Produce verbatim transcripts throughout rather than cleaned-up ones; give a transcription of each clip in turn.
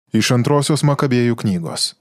Iš antrosios Makabėjų knygos.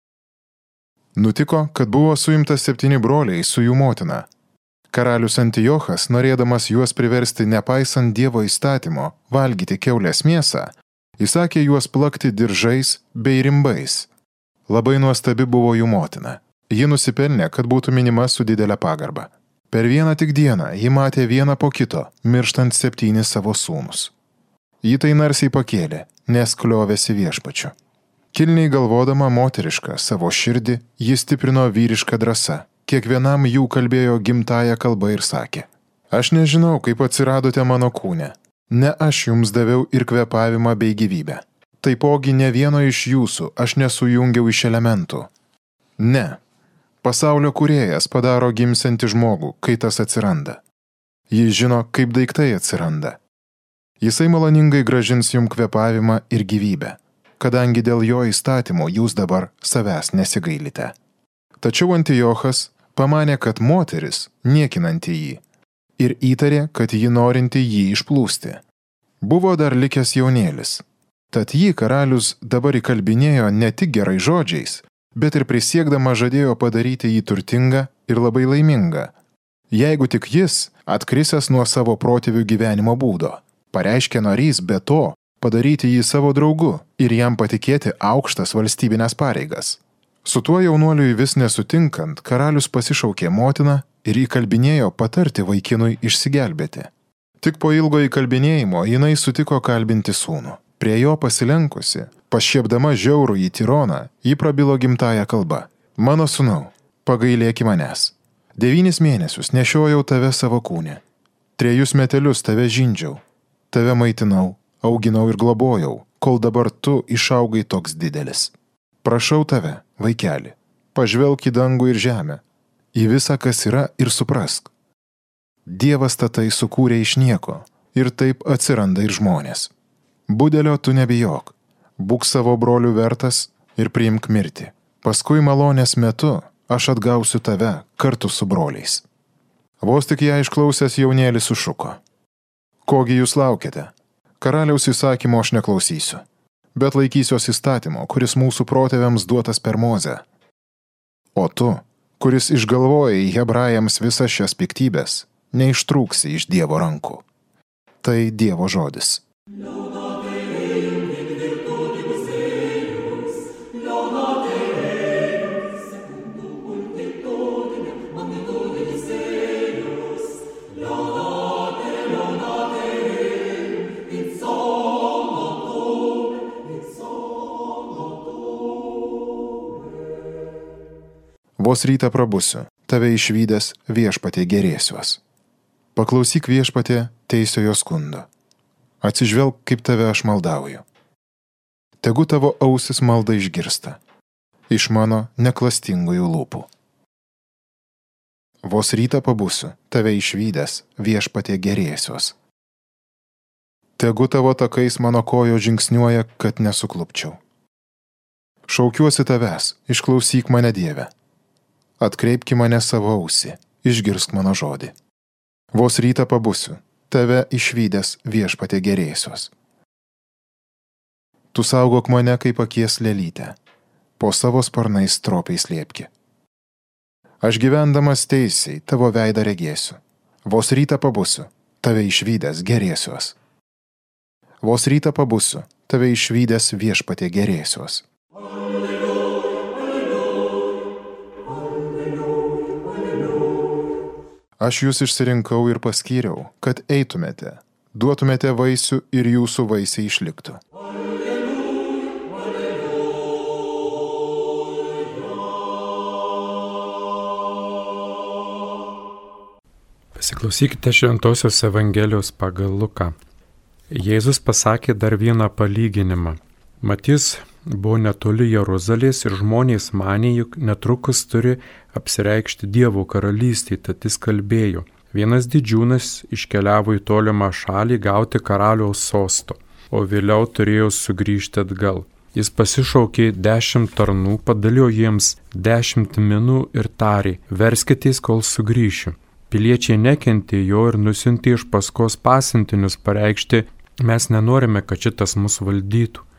Nutiko, kad buvo suimtas septyni broliai su jų motina. Karalius Antiochas, norėdamas juos priversti nepaisant Dievo įstatymo valgyti kiaulės mėsą, įsakė juos plakti diržais bei rimbais. Labai nuostabi buvo jų motina. Ji nusipelnė, kad būtų minima su didelė pagarba. Per vieną tik dieną ji matė vieną po kito, mirštant septynis savo sūnus. Ji tai narsiai pakėlė, nes kliovėsi viešpačiu. Kilniai galvodama moterišką savo širdį, ji stiprino vyrišką drąsą. Kiekvienam jų kalbėjo gimtąją kalbą ir sakė: Aš nežinau, kaip atsiradote mano kūne. Ne aš jums daviau ir kvėpavimą bei gyvybę. Taipogi ne vieno iš jūsų aš nesujungiau iš elementų. Ne. Pasaulio kūrėjas padaro gimsiantį žmogų, kai tas atsiranda. Jis žino, kaip daiktai atsiranda. Jisai maloningai gražins jums kvėpavimą ir gyvybę, kadangi dėl jo įstatymo jūs dabar savęs nesigailite. Tačiau Antiochas pamanė, kad moteris niekinanti jį ir įtarė, kad ji norinti jį išplūsti. Buvo dar likęs jaunėlis. Tad jį karalius dabar įkalbinėjo ne tik gerai žodžiais, bet ir prisiekdama žadėjo padaryti jį turtingą ir labai laimingą. Jeigu tik jis, atkrisęs nuo savo protėvių gyvenimo būdo, pareiškė norys be to padaryti jį savo draugu ir jam patikėti aukštas valstybinės pareigas. Su tuo jaunuoliui vis nesutinkant, karalius pasišaukė motiną ir įkalbinėjo patarti vaikinui išsigelbėti. Tik po ilgo įkalbinėjimo jinai sutiko kalbinti sūnų. Prie jo pasilenkusi, pašiepdama žiaurų į tironą, ji prabilo gimtąją kalbą: Mano sūnau, pagailėki manęs. Devynis mėnesius nešiojau tave savo kūne. Trejus metelius tave žindžiau. Tave maitinau, auginau ir globojau, kol dabar tu išaugai toks didelis. Prašau tave, vaikeli, pažvelk į dangų ir žemę, į visą, kas yra, ir suprask. Dievas tatai sukūrė iš nieko, ir taip atsiranda ir žmonės. Budelio tu nebijok, būk savo brolių vertas ir priimk mirtį. Paskui malonės metu aš atgausiu tave kartu su broliais. Vos tik ją išklausęs jaunėlis sušuko: Kogi jūs laukiate? Karaliaus įsakymo aš neklausysiu, bet laikysiuos įstatymo, kuris mūsų protėviams duotas per Mozę. O tu, kuris išgalvojai hebrajams visas šias piktybės, neištrūksi iš Dievo rankų. Tai Dievo žodis. Vos rytą prabusiu, tave išvydęs viešpatie gerėsiuos. Paklausyk viešpatie teisiojo skundo. Atsižvelk, kaip tave aš maldauju. Tegu tavo ausis malda išgirsta iš mano neklastingųjų lūpų. Vos rytą pabusiu, tave išvydęs viešpatie gerėsiuos. Tegu tavo takais mano kojo žingsniuoja, kad nesuklupčiau. Šaukiuosi tavęs, išklausyk mane Dieve. Atkreipki mane savo ausį, išgirsk mano žodį. Vos rytą pabusiu, tave išvydęs viešpatie gerėsiuos. Tu saugok mane kaip akies lėlytę, po savo sparnais stropiai slėpki. Aš gyvendamas teisiai tavo veidą regėsiu. Vos rytą pabusiu, tave išvydęs gerėsiuos. Vos rytą pabusiu, tave išvydęs viešpatie gerėsiuos. Aš jūs išsirinkau ir paskyriau, kad eitumėte, duotumėte vaisių ir jūsų vaisiai išliktų. Pasiklausykite Šventosios Evangelijos pagal Luką. Jėzus pasakė dar vieną palyginimą. Mat jis buvo netoli Jeruzalės ir žmonės manė, juk netrukus turi apsireikšti Dievo karalystėje, tad jis kalbėjo. Vienas didžiūnas iškeliavo į tolimą šalį gauti karaliaus sosto, o vėliau turėjo sugrįžti atgal. Jis pasišaukė dešimt tarnų, padalijo jiems dešimt minų ir tarė: verskitės, kol sugrįšiu. Piliečiai nekentė jo ir nusiuntė iš paskos pasiuntinius pareikšti: mes nenorime, kad šitas mus valdytų.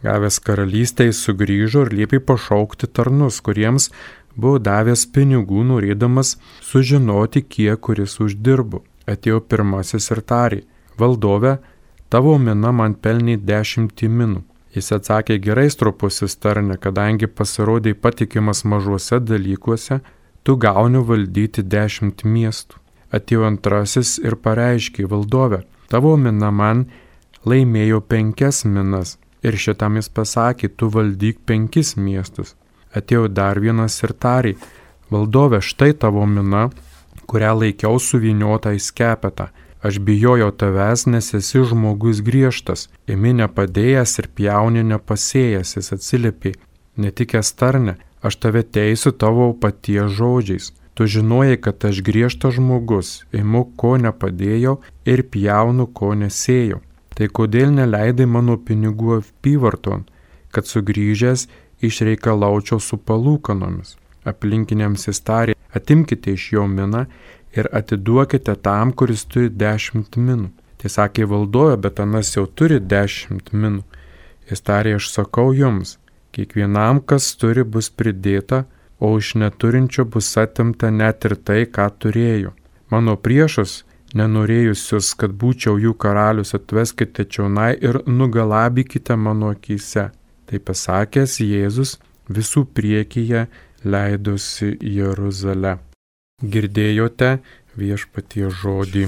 Gavęs karalystę jis sugrįžo ir liepė pašaukti tarnus, kuriems buvo davęs pinigų, norėdamas sužinoti, kiek kuris uždirbo. Atėjo pirmasis ir tarė: valdove, tavo mina man pelnė dešimtį minų. Jis atsakė: gerai, stropusis tarne, kadangi pasirodai patikimas mažuose dalykuose, tu gauni valdyti dešimt miestų. Atėjo antrasis ir pareiškė: valdove, tavo mina man laimėjo penkias minas. Ir šitam jis pasakė: tu valdyk penkis miestus. Atėjo dar vienas ir tarė: valdove, štai tavo mina, kurią laikiau suvyniotą į skepetą. Aš bijojau tavęs, nes esi žmogus griežtas, imi nepadėjęs ir pjauni nepasėjęs. Jis atsiliepė: netikęs tarne, aš tave teisiu tavo paties žodžiais. Tu žinojai, kad aš griežtas žmogus, imu ko nepadėjau ir pjaunu ko nesėjau. Tai kodėl neleidai mano pinigų apyvarton, kad sugrįžęs išreikalaučiau su palūkanomis? Aplinkiniams jis tarė: atimkite iš jo miną ir atiduokite tam, kuris turi dešimt minų. Tai sakė: valdove, bet anas jau turi dešimt minų. Jis tarė: aš sakau jums, kiekvienam, kas turi, bus pridėta, o iš neturinčio bus atimta net ir tai, ką turėjo. Mano priešus, nenorėjusius, kad būčiau jų karalius, atveskite čionai ir nugalabykite mano akyse. Tai pasakęs, Jėzus visų priekyje leidosi į Jeruzalę. Girdėjote viešpaties žodį.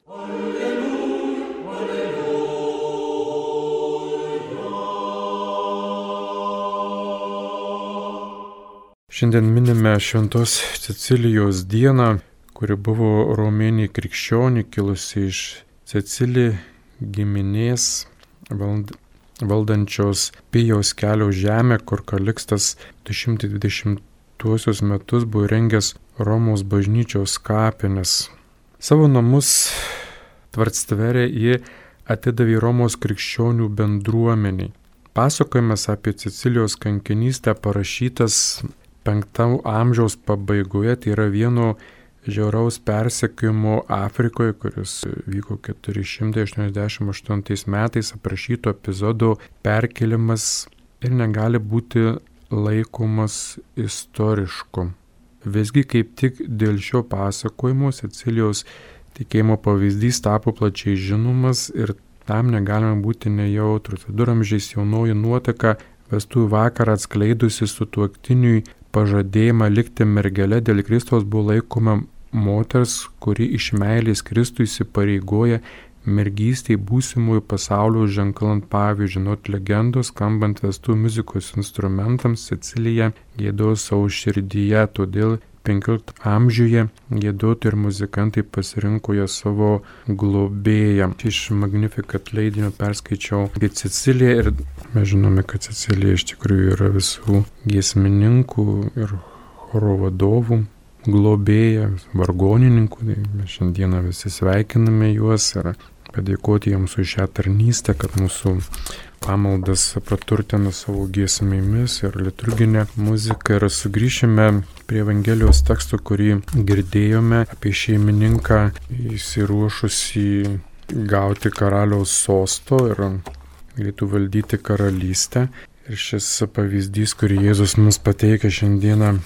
Šiandien minime Šventos Cecilijos dieną, kuri buvo romėnė krikščionė, kilusi iš Cecili giminės vald, valdančios Pijaus kelio žemę, kur Kalikstas du šimtai dvidešimtuosius metus buvo rengęs Romos bažnyčios kapines. Savo namus Tvartstvere ji atidavė Romos krikščionių bendruomeniai. Pasakojimas apie Cecilijos kankinystę parašytas penktam amžiaus pabaigoje, tai yra vieno žiauraus persekiojimo Afrikoje, kuris vyko keturi šimtai aštuoniasdešimt aštuntais metais, aprašyto epizodo perkelimas ir negali būti laikomas istorišku. Visgi kaip tik dėl šio pasakojimo Cecilijos tikėjimo pavyzdys tapo plačiai žinomas ir tam negalime būti nejautrus. Viduramžiais jaunoji nuotaka vestuvių vakarą atskleidusi sutuoktiniui pažadėjimą likti mergele dėl Kristaus buvo laikoma moters, kuri iš meilės Kristui įsipareigoja mergystei būsimųjų pasaulio ženklant pavyzdžių. Nuot legendos, skambant vestuvių muzikos instrumentams, Cecilija giedojo savo širdyje, todėl penkioliktame amžiuje giedotojai ir muzikantai pasirinko ją savo globėją. Iš Magnificat leidinio perskaičiau apie Ceciliją ir mes žinome, kad Cecilija iš tikrųjų yra visų giesmininkų ir choro vadovų globėja, vargonininkų. Tai mes šiandieną visi sveikiname juos ir padėkoti jiems už šią tarnystę, kad mūsų pamaldas praturtina savo giesmėmis ir liturginę muziką. Ir sugrįšime prie Evangelijos teksto, kurį girdėjome apie šeimininką įsiruošusį gauti karaliaus sosto ir galėtų valdyti karalystę. Ir šis pavyzdys, kurį Jėzus mums pateikia šiandieną,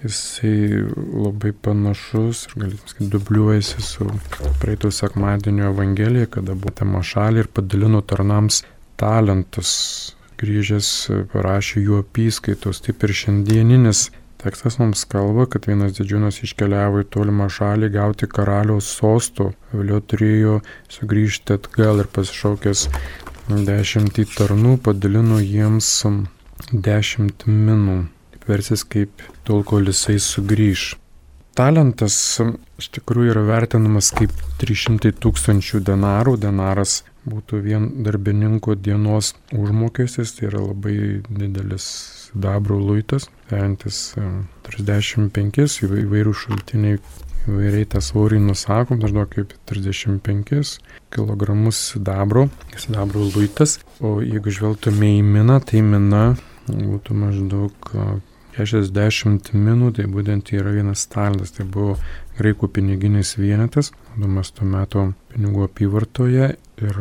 jisai labai panašus ir galėtume sakyti, dubliuojasi su praeito sekmadienio Evangelija, kada buvo temašalį ir padalino tarnams talentus. Grįžęs parašė jų apyskaitos. Taip ir šiandieninis tekstas mums kalba, kad vienas didžiūnas iškeliavo į tolimą šalį gauti karaliaus sosto. Vėliau turėjo sugrįžti atgal ir pasišaukęs dešimtį tarnų padalino jiems dešimt minų. Versis kaip tol, kol jisai sugrįž. Talentas iš tikrųjų yra vertinamas kaip trys šimtai tūkstančių denarų. Denaras būtų vien darbininko dienos užmokestis, tai yra labai didelis sidabro luitas, sveriantis trisdešimt penkis, įvairių šaltiniai įvairiai tą svorį nusakom, dažnai kaip trisdešimt penkis kilogramus sidabro, sidabro luitas. O jeigu žvelgtume į miną, tai mina būtų maždaug šešiasdešimt minų, tai būtent yra vienas talentas, tai buvo graikų piniginis vienetas, naudojamas tuo metu pinigų apyvartoje ir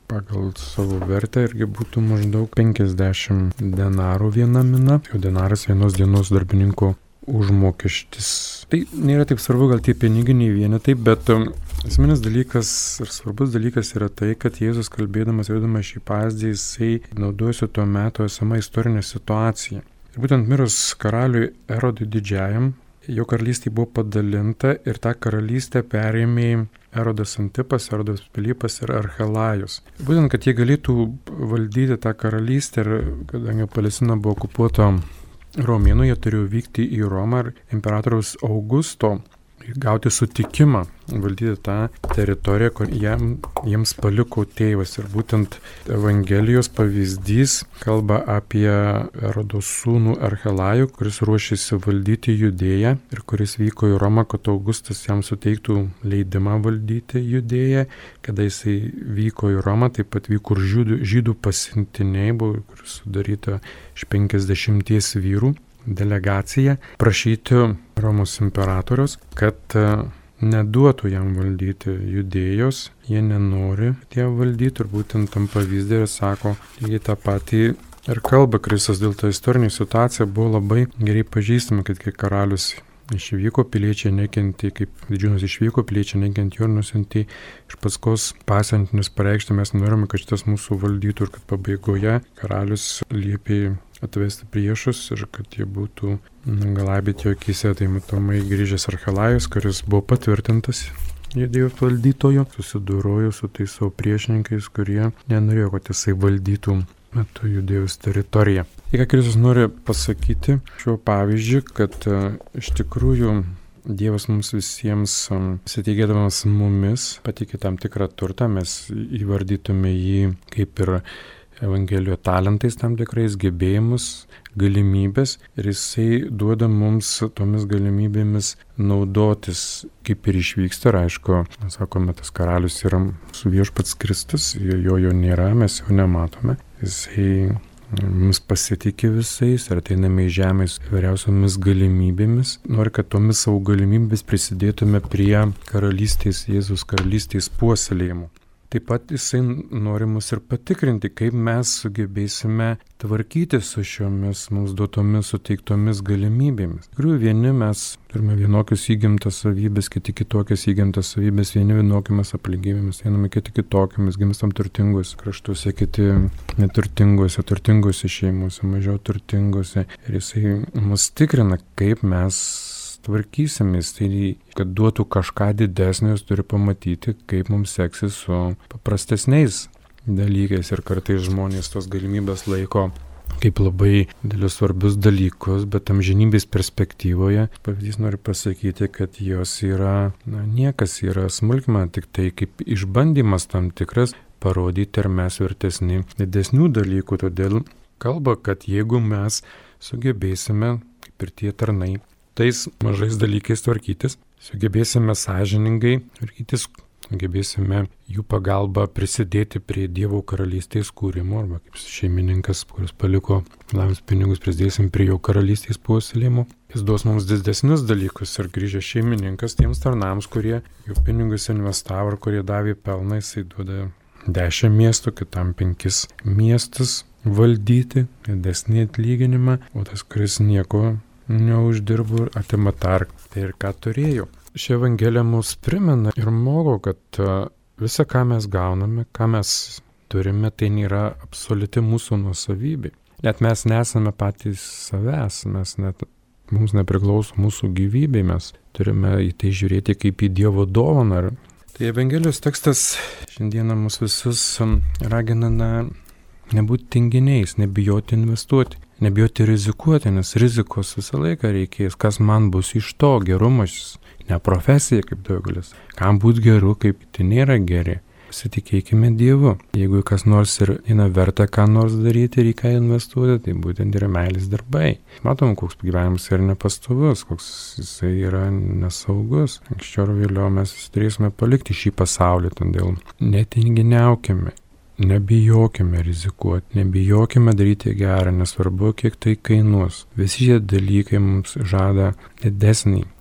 pagal savo vertę irgi būtų maždaug penkiasdešimt denarų viena mina, jau denaras vienos dienos darbininko užmokestis. Tai nėra taip svarbu, gal tie piniginiai vienetai, bet esminis dalykas ir svarbus dalykas yra tai, kad Jėzus kalbėdamas, vedamas šį pavyzdį, jisai naudojasi tuo metu esama istorinė situacija. Ir būtent mirus karaliui Erodui Didžiajam, jo karalystė buvo padalinta ir tą karalystę perėmė Erodas Antipas, Erodas Pilypas ir Archelajus. Būtent, kad jie galėtų valdyti tą karalystę ir kadangi Palestina buvo okupuota Romėnų, jie turėjo vykti į Romą ir imperatoriaus Augusto gauti sutikimą valdyti tą teritoriją, kur jam, jiems paliko tėvas. Ir būtent Evangelijos pavyzdys kalba apie Erodo sūnų Archelajų, kuris ruošėsi valdyti Judėją ir kuris vyko į Romą, kad Augustas jam suteiktų leidimą valdyti Judėją. Kada jisai vyko į Romą, taip pat vyko ir žydų, žydų pasiuntiniai, buvo sudaryta iš penkiasdešimties vyrų delegacija prašyti Romos imperatorius, kad neduotų jam valdyti Judėjos, jie nenori tie valdyti ir būtent tam pavyzdį ir sako lygiai tą patį ir kalba Kristus. Dėl to istorinė situacija buvo labai gerai pažįstama, kad kai karalius išvyko, piliečiai nekentė, kaip didžiūnas išvyko, piliečiai nekentė ir nusintė iš paskos pasiuntinius pareikšti, mes norime, kad šitas mūsų valdytų ir kad pabaigoje karalius liepė atvesti priešus ir kad jie būtų galabėti jo akyse. Tai matomai grįžęs Archelajus, kuris buvo patvirtintas Judėjos valdytojo, susidūrojo su tais savo priešininkais, kurie nenorėjo, kad jisai valdytų metu Judėjos teritoriją. Tai ką Kristus nori pasakyti šiuo pavyzdžiu, kad iš tikrųjų Dievas mums visiems, pasitikėdamas mumis, patikė tam tikrą turtą, mes įvardytume jį kaip ir Evangelijoje talentais, tam tikrais gebėjimus, galimybės ir jisai duoda mums tomis galimybėmis naudotis, kaip ir išvyksta. Ir aišku, sakome, tas karalius yra su viešpats Kristus, jo jo nėra, mes jo nematome. Jisai mums pasitikė visais ir ateiname į žemės įvairiausiomis galimybėmis. Nori, kad tomis savo galimybėmis prisidėtume prie karalystės, Jėzus karalystės puoselėjimo. Taip pat jisai nori mus ir patikrinti, kaip mes sugebėsime tvarkyti su šiomis mums duotomis suteiktomis galimybėmis. Kurių vieni mes turime vienokius įgimtas savybės, kiti kitokias įgimtas savybės, vieni vienokiamis aplinkybėmis, einame kiti kitokiamis, gimstam turtinguose kraštuose, kiti neturtinguose, turtinguose šeimuose, mažiau turtinguose. Ir jisai mus tikrina, kaip mes tvarkysimės, tai kad duotų kažką didesnio, jis turi pamatyti, kaip mums seksis su paprastesniais dalykais ir kartais žmonės tos galimybės laiko kaip labai dėlius svarbius dalykus, bet amžinybės perspektyvoje pavyzdys nori pasakyti, kad jos yra, na, niekas yra smulkmena, tik tai kaip išbandymas tam tikras parodyti, ar mes vertesni didesnių dalykų. Todėl kalba, kad jeigu mes sugebėsime, kaip ir tie tarnai, tais mažais dalykais tvarkytis, sugebėsime sąžiningai tvarkytis, sugebėsime jų pagalba prisidėti prie Dievo karalystės kūrimo, arba kaip šeimininkas, kuris paliko laimės pinigus, prisidėsim prie jo karalystės puoselėjimo. Jis duos mums didesnius dalykus ir grįžęs šeimininkas tiems tarnams, kurie jų pinigus investavo ir kurie davė pelną, jisai duoda dešimt miestų, kitam penkis miestus valdyti, didesnį atlyginimą, o tas, kuris nieko neuždirbu ir atima tark. Tai ir ką turėjau. Ši Evangelija mus primena ir moko, kad visa, ką mes gauname, ką mes turime, tai nėra absoliuti mūsų nuosavybė. Net mes nesame patys savęs, mes net, mums nepriklauso mūsų gyvybė, mes turime į tai žiūrėti kaip į Dievo dovaną. Tai Evangelijos tekstas šiandieną mus visus ragina na, nebūti tinginiais, nebijoti investuoti. Nebijoti rizikuoti, nes rizikos visą laiką reikės. Kas man bus iš to gerumas, ne profesija kaip daugelis. Kam būt geru, kaip tai nėra geri. Pasitikėkime Dievu. Jeigu kas nors ir eina verta ką nors daryti ir į ką investuoti, tai būtent yra meilės darbai. Matom, koks gyvenimas yra nepastovus, koks jisai yra nesaugus. Anksčiau ar vėliau mes turėsime palikti šį pasaulį, todėl netinginiaukime. Nebijokime rizikuoti, nebijokime daryti gerą, nesvarbu, kiek tai kainuos. Visi šie dalykai mums žada didesnį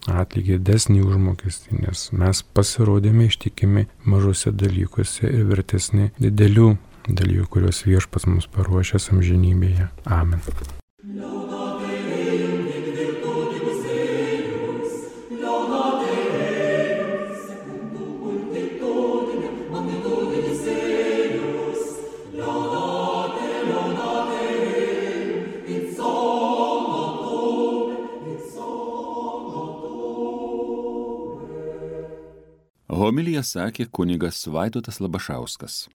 atlygį, desnį užmokestį, nes mes pasirodėme ištikimi mažose dalykuose ir vertesni didelių dalykų, kuriuos Viešpats mums paruošęs amžinybėje. Amen. Homiliją sakė kunigas Vaidotas Labašauskas.